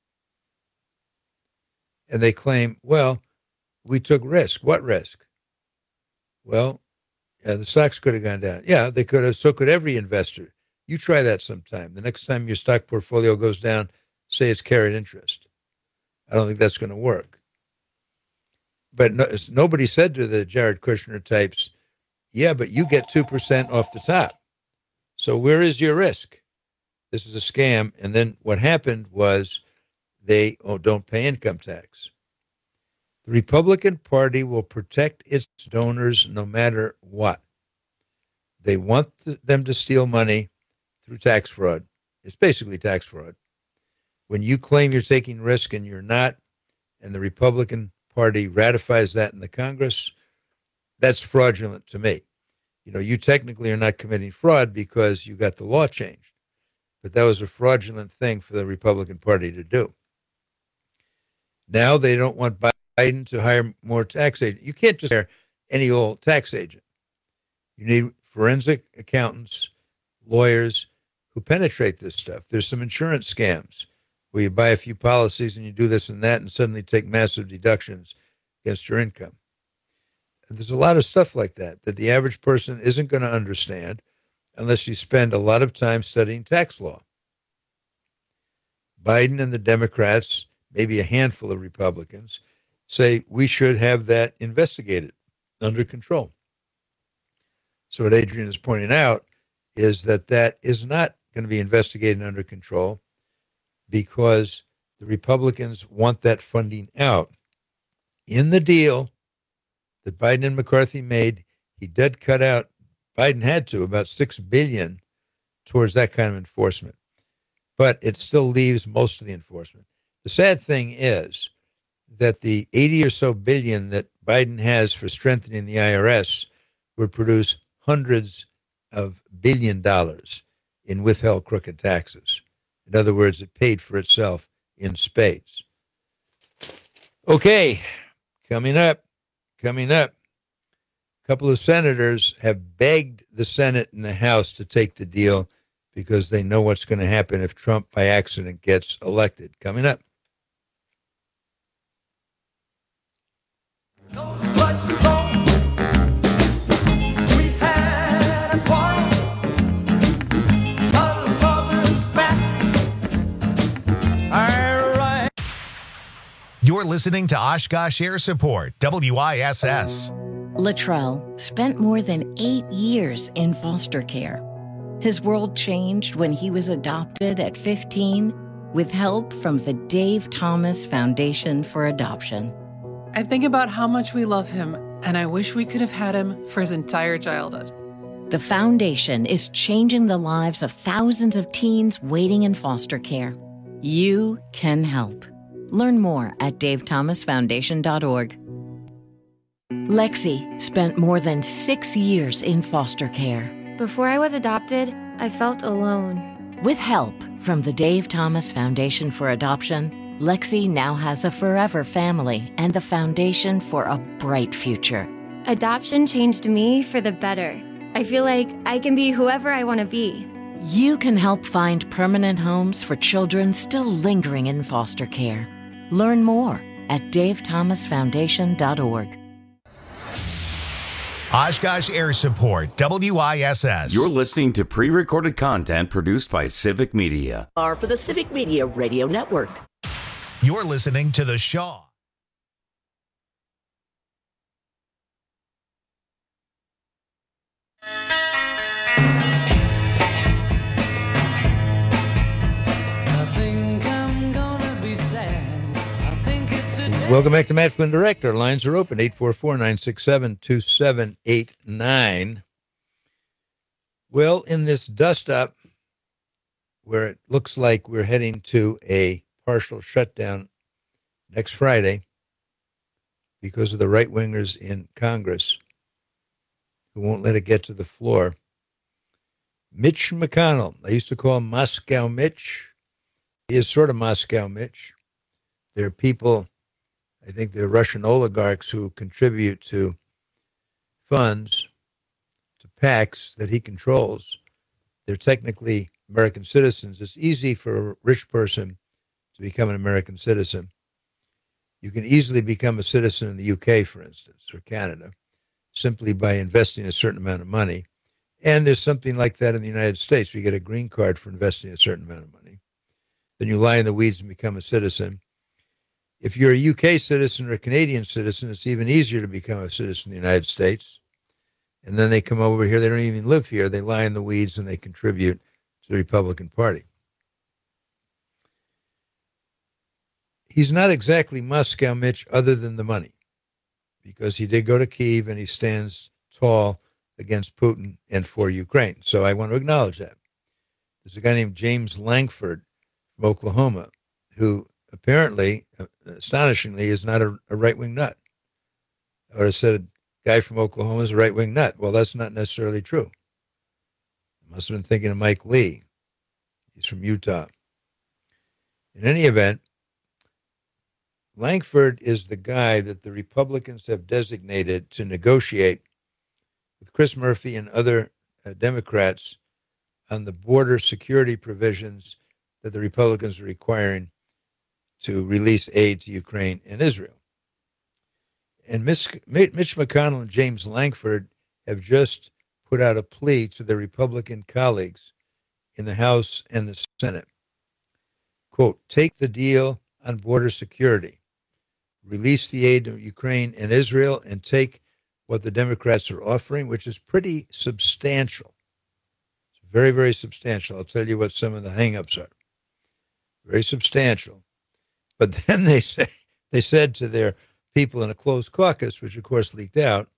And they claim, well, we took risk. What risk? Well, the stocks could have gone down. Yeah, they could have. So could every investor. You try that sometime. The next time your stock portfolio goes down, say it's carried interest. I don't think that's going to work. But nobody said to the Jared Kushner types, yeah, but you get 2% off the top. So where is your risk? This is a scam. And then what happened was they don't pay income tax. The Republican Party will protect its donors no matter what. They want them to steal money through tax fraud. It's basically tax fraud. When you claim you're taking risk and you're not, and the Republican Party ratifies that in the Congress, that's fraudulent to me. You know, you technically are not committing fraud because you got the law changed. But that was a fraudulent thing for the Republican Party to do. Now they don't want Biden to hire more tax agents. You can't just hire any old tax agent. You need forensic accountants, lawyers who penetrate this stuff. There's some insurance scams where you buy a few policies and you do this and that and suddenly take massive deductions against your income. And there's a lot of stuff like that the average person isn't going to understand unless you spend a lot of time studying tax law. Biden and the Democrats, maybe a handful of Republicans, say we should have that investigated under control. So what Adrian is pointing out is that is not going to be investigated under control because the Republicans want that funding out. In the deal that Biden and McCarthy made, he did cut out, Biden had to, about $6 billion towards that kind of enforcement. But it still leaves most of the enforcement. The sad thing is that the 80 or so billion that Biden has for strengthening the IRS would produce hundreds of $billion in withheld crooked taxes. In other words, it paid for itself in spades. Okay, coming up. A couple of senators have begged the Senate and the House to take the deal because they know what's going to happen if Trump by accident gets elected. Coming up. You're listening to Oshkosh Air Support, WISS. Latrell spent more than 8 years in foster care. His world changed when he was adopted at 15 with help from the Dave Thomas Foundation for Adoption. I think about how much we love him, and I wish we could have had him for his entire childhood. The foundation is changing the lives of thousands of teens waiting in foster care. You can help. Learn more at davethomasfoundation.org. Lexi spent more than 6 years in foster care. Before I was adopted, I felt alone. With help from the Dave Thomas Foundation for Adoption, Lexi now has a forever family and the foundation for a bright future. Adoption changed me for the better. I feel like I can be whoever I want to be. You can help find permanent homes for children still lingering in foster care. Learn more at davethomasfoundation.org. Oshkosh Air Support, WISS. You're listening to pre-recorded content produced by Civic Media. Are for the Civic Media Radio Network. You're listening to The Shaw. Welcome back to Matt Flynn Direct. Our lines are open, 844-967-2789. Well, in this dust-up, where it looks like we're heading to a partial shutdown next Friday because of the right-wingers in Congress who won't let it get to the floor, Mitch McConnell, I used to call him Moscow Mitch. He is sort of Moscow Mitch. There are people, I think they're Russian oligarchs who contribute to funds, to PACs that he controls. They're technically American citizens. It's easy for a rich person to become an American citizen. You can easily become a citizen in the UK, for instance, or Canada, simply by investing a certain amount of money. And there's something like that in the United States. You get a green card for investing a certain amount of money. Then you lie in the weeds and become a citizen. If you're a UK citizen or a Canadian citizen, it's even easier to become a citizen in the United States. And then they come over here. They don't even live here. They lie in the weeds and they contribute to the Republican Party. He's not exactly Moscow Mitch other than the money, because he did go to Kyiv and he stands tall against Putin and for Ukraine. So I want to acknowledge that. There's a guy named James Lankford from Oklahoma who apparently, astonishingly, is not a right-wing nut. I would have said a guy from Oklahoma is a right-wing nut. Well, that's not necessarily true. I must have been thinking of Mike Lee. He's from Utah. In any event, Lankford is the guy that the Republicans have designated to negotiate with Chris Murphy and other Democrats on the border security provisions that the Republicans are requiring to release aid to Ukraine and Israel. And Mitch McConnell and James Lankford have just put out a plea to their Republican colleagues in the House and the Senate. Quote, take the deal on border security, release the aid to Ukraine and Israel, and take what the Democrats are offering, which is pretty substantial. It's very, very substantial. I'll tell you what some of the hangups are. Very substantial. But then they said to their people in a closed caucus, which of course leaked out,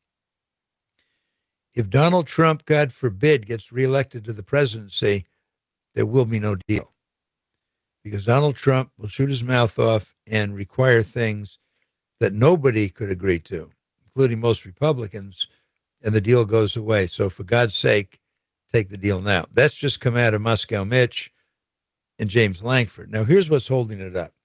if Donald Trump, God forbid, gets reelected to the presidency, there will be no deal. Because Donald Trump will shoot his mouth off and require things that nobody could agree to, including most Republicans, and the deal goes away. So for God's sake, take the deal now. That's just come out of Moscow Mitch and James Lankford. Now, here's what's holding it up.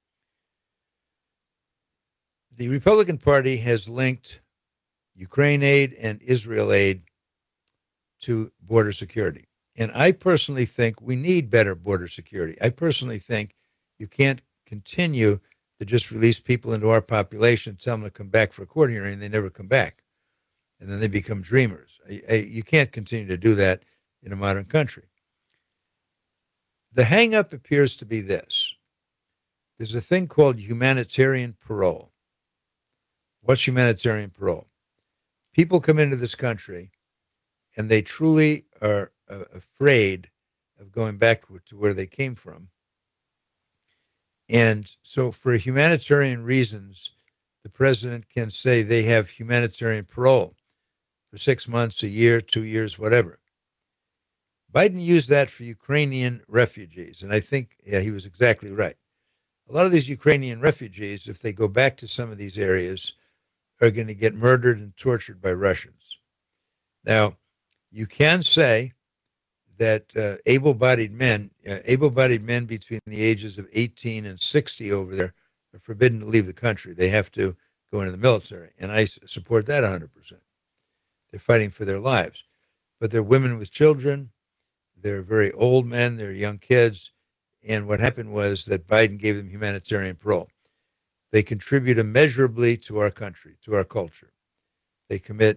The Republican Party has linked Ukraine aid and Israel aid to border security. And I personally think we need better border security. I personally think you can't continue to just release people into our population, tell them to come back for a court hearing, and they never come back. And then they become dreamers. You can't continue to do that in a modern country. The hang-up appears to be this. There's a thing called humanitarian parole. What's humanitarian parole? People come into this country and they truly are afraid of going back to where they came from. And so for humanitarian reasons, the president can say they have humanitarian parole for 6 months, a year, 2 years, whatever. Biden used that for Ukrainian refugees, and I think, he was exactly right. A lot of these Ukrainian refugees, if they go back to some of these areas, are going to get murdered and tortured by Russians. Now, you can say that able-bodied men between the ages of 18 and 60 over there are forbidden to leave the country. They have to go into the military, and I support that 100%. They're fighting for their lives. But they're women with children, they're very old men, they're young kids, and what happened was that Biden gave them humanitarian parole. They contribute immeasurably to our country, to our culture. They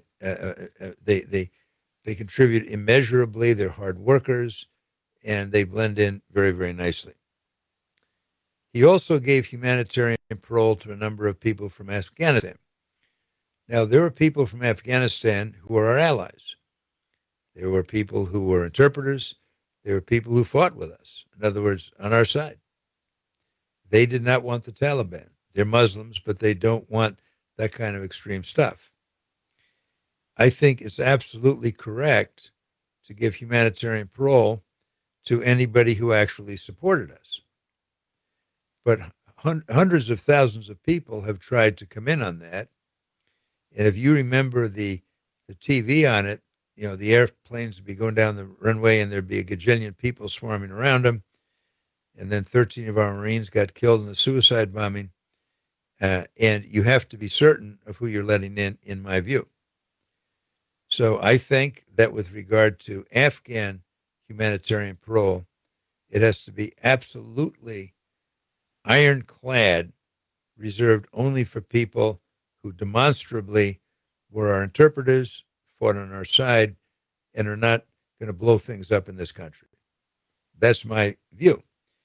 contribute immeasurably. They're hard workers, and they blend in very, very nicely. He also gave humanitarian parole to a number of people from Afghanistan. Now, there were people from Afghanistan who were our allies. There were people who were interpreters. There were people who fought with us. In other words, on our side. They did not want the Taliban. They're Muslims, but they don't want that kind of extreme stuff. I think it's absolutely correct to give humanitarian parole to anybody who actually supported us. But hundreds of thousands of people have tried to come in on that. And if you remember the TV on it, the airplanes would be going down the runway and there'd be a gajillion people swarming around them. And then 13 of our Marines got killed in a suicide bombing. And you have to be certain of who you're letting in my view. So I think that with regard to Afghan humanitarian parole, it has to be absolutely ironclad, reserved only for people who demonstrably were our interpreters, fought on our side, and are not going to blow things up in this country. That's my view.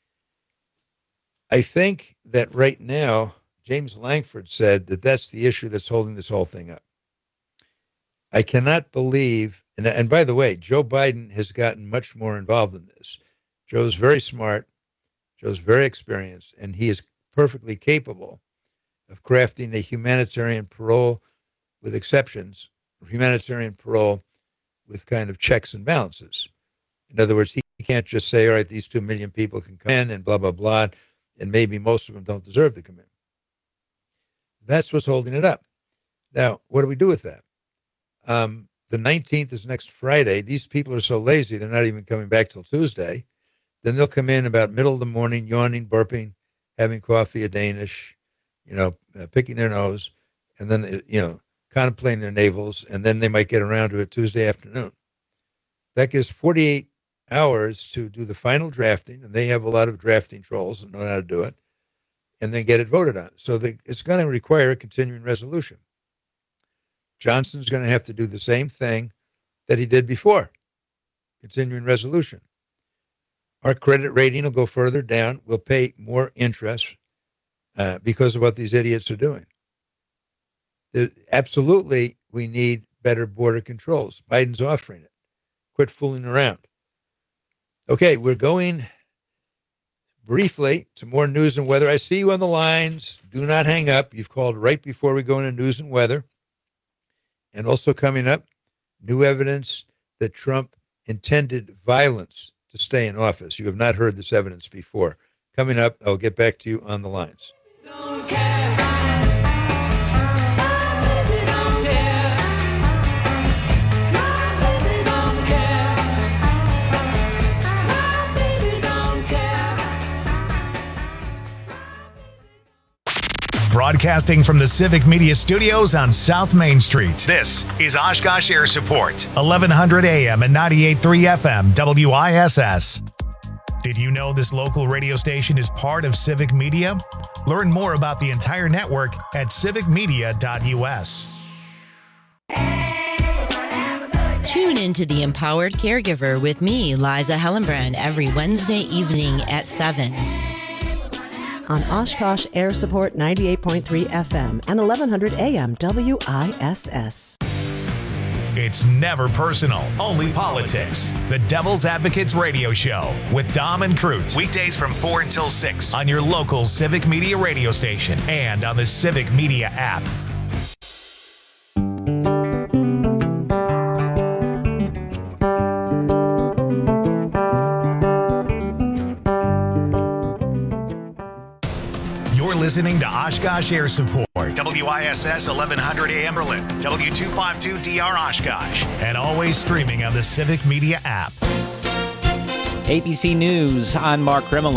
I think that right now, James Lankford said that that's the issue that's holding this whole thing up. I cannot believe, and by the way, Joe Biden has gotten much more involved in this. Joe's very smart, Joe's very experienced, and he is perfectly capable of crafting a humanitarian parole with exceptions, humanitarian parole with kind of checks and balances. In other words, he can't just say, all right, these 2 million people can come in and blah, blah, blah, and maybe most of them don't deserve to come in. That's what's holding it up. Now, what do we do with that? The 19th is next Friday. These people are so lazy, they're not even coming back till Tuesday. Then they'll come in about middle of the morning, yawning, burping, having coffee, a Danish, picking their nose, and then, contemplating their navels, and then they might get around to it Tuesday afternoon. That gives 48 hours to do the final drafting, and they have a lot of drafting trolls that know how to do it, and then get it voted on. So it's going to require a continuing resolution. Johnson's going to have to do the same thing that he did before, continuing resolution. Our credit rating will go further down. We'll pay more interest because of what these idiots are doing. Absolutely, we need better border controls. Biden's offering it. Quit fooling around. Okay, we're going briefly to more news and weather. I see you on the lines. Do not hang up. You've called right before we go into news and weather. And also coming up, new evidence that Trump intended violence to stay in office. You have not heard this evidence before. Coming up, I'll get back to you on the lines. Broadcasting from the Civic Media Studios on South Main Street. This is Oshkosh Air Support, 1100 AM and 98.3 FM, WISS. Did you know this local radio station is part of Civic Media? Learn more about the entire network at civicmedia.us. Tune into The Empowered Caregiver with me, Liza Hellenbrand, every Wednesday evening at 7. On Oshkosh Air Support 98.3 FM and 1100 AM WISS. It's never personal, only politics. The Devil's Advocates Radio Show with Dom and Cruz. Weekdays from 4 until 6 on your local Civic Media radio station and on the Civic Media app. Listening to Oshkosh Air Support, WISS 1100 AM Berlin, W252DR Oshkosh, and always streaming on the Civic Media app. ABC News, I'm Mark Grimmelon.